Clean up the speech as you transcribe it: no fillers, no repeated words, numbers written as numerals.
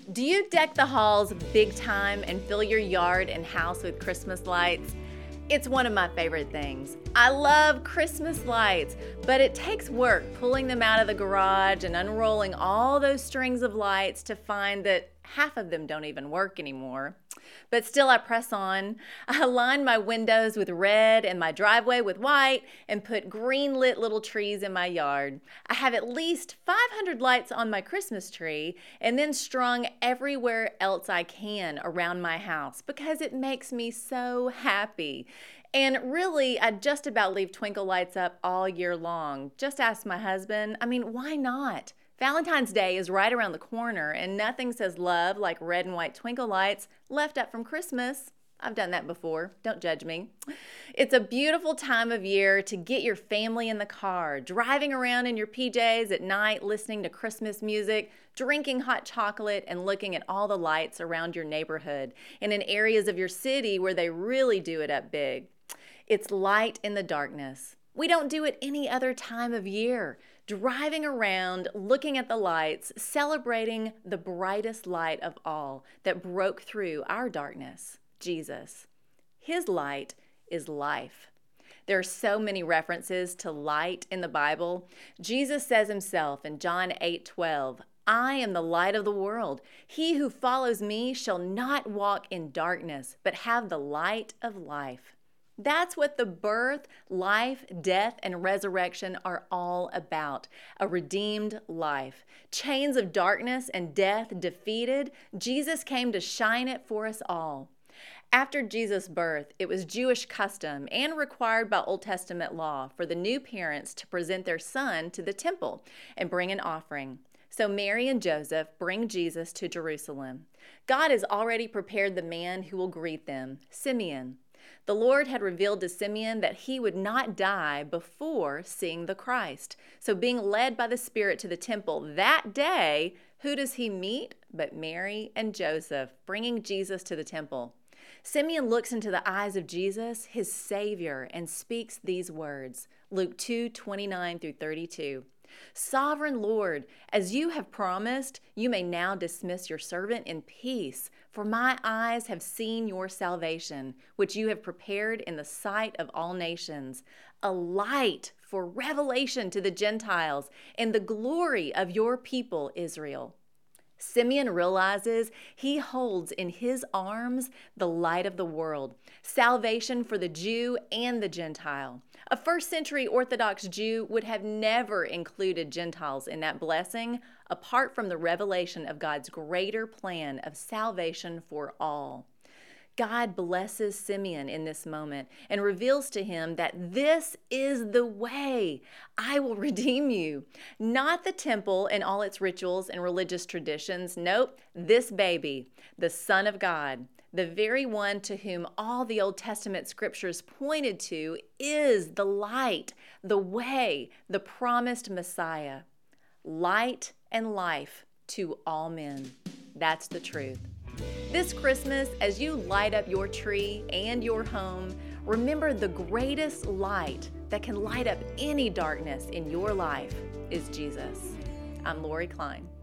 Do you deck the halls big time and fill your yard and house with Christmas lights? It's one of my favorite things. I love Christmas lights, but it takes work pulling them out of the garage and unrolling all those strings of lights to find that half of them don't even work anymore. But still I press on. I line my windows with red and my driveway with white and put green lit little trees in my yard. I have at least 500 lights on my Christmas tree and then strung everywhere else I can around my house because it makes me so happy. And really, I just about leave twinkle lights up all year long. Just ask my husband. Why not? Valentine's Day is right around the corner, and nothing says love like red and white twinkle lights left up from Christmas. I've done that before. Don't judge me. It's a beautiful time of year to get your family in the car, driving around in your PJs at night, listening to Christmas music, drinking hot chocolate, and looking at all the lights around your neighborhood and in areas of your city where they really do it up big. It's light in the darkness. We don't do it any other time of year. Driving around, looking at the lights, celebrating the brightest light of all that broke through our darkness, Jesus. His light is life. There are so many references to light in the Bible. Jesus says himself in John 8:12, I am the light of the world. He who follows me shall not walk in darkness, but have the light of life. That's what the birth, life, death, and resurrection are all about. A redeemed life. Chains of darkness and death defeated, Jesus came to shine it for us all. After Jesus' birth, it was Jewish custom and required by Old Testament law for the new parents to present their son to the temple and bring an offering. So Mary and Joseph bring Jesus to Jerusalem. God has already prepared the man who will greet them, Simeon. The Lord had revealed to Simeon that he would not die before seeing the Christ. So being led by the Spirit to the temple that day, who does he meet but Mary and Joseph, bringing Jesus to the temple? Simeon looks into the eyes of Jesus, his Savior, and speaks these words, Luke 2:29 through 32. Sovereign Lord, as you have promised, you may now dismiss your servant in peace, for my eyes have seen your salvation, which you have prepared in the sight of all nations, a light for revelation to the Gentiles and the glory of your people Israel. Simeon realizes he holds in his arms the light of the world, salvation for the Jew and the Gentile. A first-century Orthodox Jew would have never included Gentiles in that blessing, apart from the revelation of God's greater plan of salvation for all. God blesses Simeon in this moment and reveals to him that this is the way. I will redeem you. Not the temple and all its rituals and religious traditions. Nope, this baby, the Son of God, the very one to whom all the Old Testament scriptures pointed to, is the light, the way, the promised Messiah. Light and life to all men. That's the truth. This Christmas, as you light up your tree and your home, remember the greatest light that can light up any darkness in your life is Jesus. I'm Lori Klein.